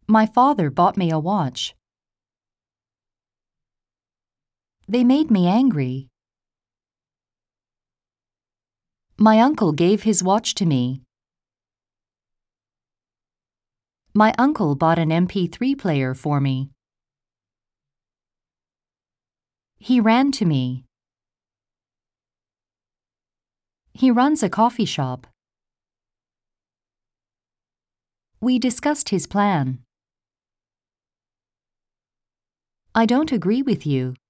My father bought me a watch. They made me angry. My uncle gave his watch to me. My uncle bought an MP3 player for me. He ran to me. He runs a coffee shop. We discussed his plan. I don't agree with you.